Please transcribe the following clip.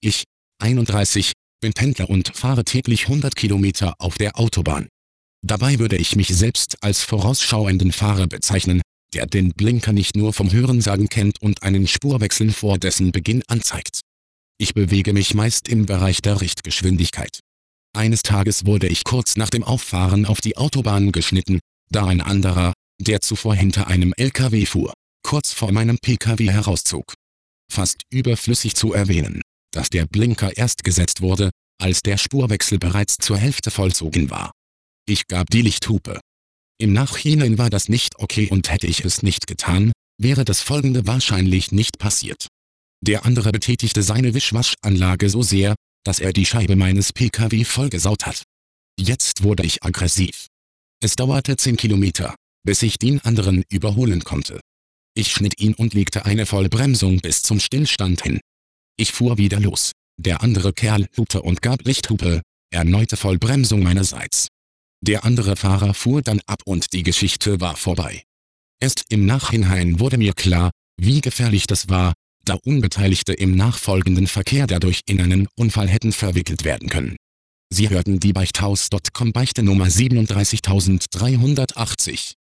Ich, 31, bin Pendler und fahre täglich 100 Kilometer auf der Autobahn. Dabei würde ich mich selbst als vorausschauenden Fahrer bezeichnen, der den Blinker nicht nur vom Hörensagen kennt und einen Spurwechsel vor dessen Beginn anzeigt. Ich bewege mich meist im Bereich der Richtgeschwindigkeit. Eines Tages wurde ich kurz nach dem Auffahren auf die Autobahn geschnitten, da ein anderer, der zuvor hinter einem LKW fuhr, kurz vor meinem PKW herauszog. Fast überflüssig zu erwähnen, dass der Blinker erst gesetzt wurde, als der Spurwechsel bereits zur Hälfte vollzogen war. Ich gab die Lichthupe. Im Nachhinein war das nicht okay und hätte ich es nicht getan, wäre das Folgende wahrscheinlich nicht passiert. Der andere betätigte seine Wischwaschanlage so sehr, dass er die Scheibe meines PKW vollgesaut hat. Jetzt wurde ich aggressiv. Es dauerte 10 Kilometer, bis ich den anderen überholen konnte. Ich schnitt ihn und legte eine Vollbremsung bis zum Stillstand hin. Ich fuhr wieder los. Der andere Kerl hupte und gab Lichthupe, erneute Vollbremsung meinerseits. Der andere Fahrer fuhr dann ab und die Geschichte war vorbei. Erst im Nachhinein wurde mir klar, wie gefährlich das war, da Unbeteiligte im nachfolgenden Verkehr dadurch in einen Unfall hätten verwickelt werden können. Sie hörten die Beichthaus.com Beichte Nummer 37380.